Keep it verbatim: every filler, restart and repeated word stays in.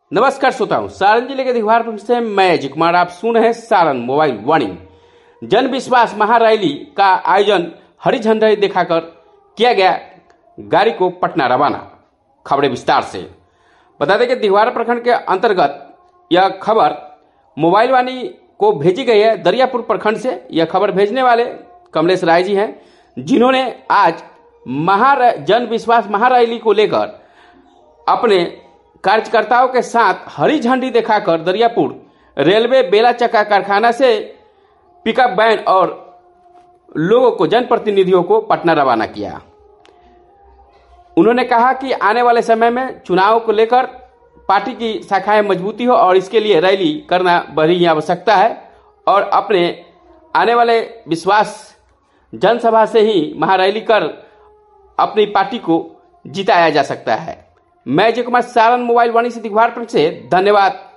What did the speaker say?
नमस्कार श्रोताओं, सारण जिले के दिघवार से मैं अजय कुमार आप सुन रहे हैं सारण मोबाइल वाणी। जन विश्वास महारैली का आयोजन हरी झंडी दिखाकर किया गया, गाड़ी को पटना रवाना। खबरें विस्तार से बता दें कि दिघवार प्रखंड के अंतर्गत यह खबर मोबाइल वाणी को भेजी गई है दरियापुर प्रखंड से। यह खबर भेजने वाले कमलेश राय जी हैं, जिन्होंने आज महा जन विश्वास महारैली को लेकर अपने कार्यकर्ताओं के साथ हरी झंडी दिखाकर दरियापुर रेलवे बेला चक्का कारखाना से पिकअप वैन और लोगों को जनप्रतिनिधियों को पटना रवाना किया। उन्होंने कहा कि आने वाले समय में चुनाव को लेकर पार्टी की शाखाएं मजबूती हो और इसके लिए रैली करना बड़ी आवश्यकता है और अपने आने वाले विश्वास जनसभा से ही महारैली कर अपनी पार्टी को जिताया जा सकता है। मैं अजय कुमार सारण मोबाइल वाणी से दिघवार से धन्यवाद।